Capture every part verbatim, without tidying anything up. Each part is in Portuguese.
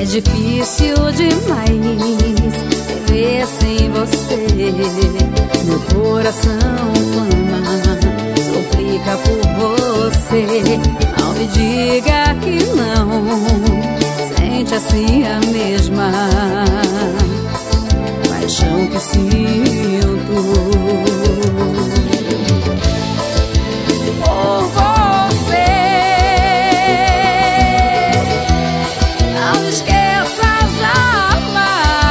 difícil demais viver sem você. Meu coração clama, suplica por você. Não me diga que não sente assim a mesma paixão que sinto por você. Não esqueça jamais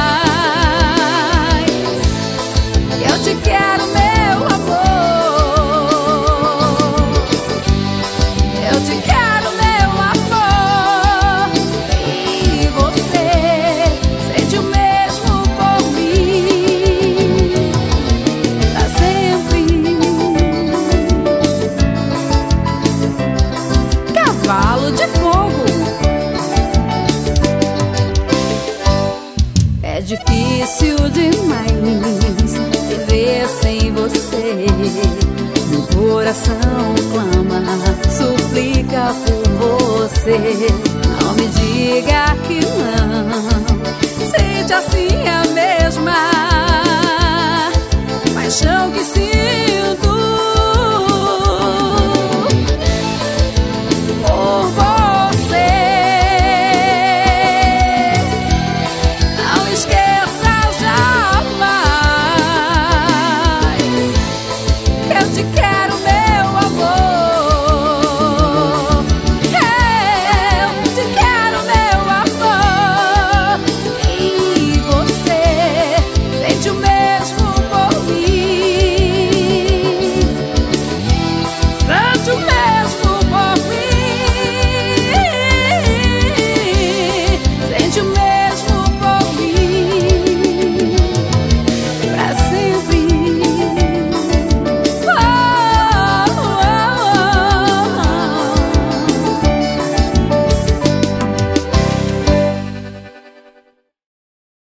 que eu te quero, meu amor. Eu te quero, meu amor. E você sente o mesmo por mim pra sempre. Cavalo de fogo. É difícil demais viver sem você. Meu coração clama, suplica por você. Não me diga que não sente assim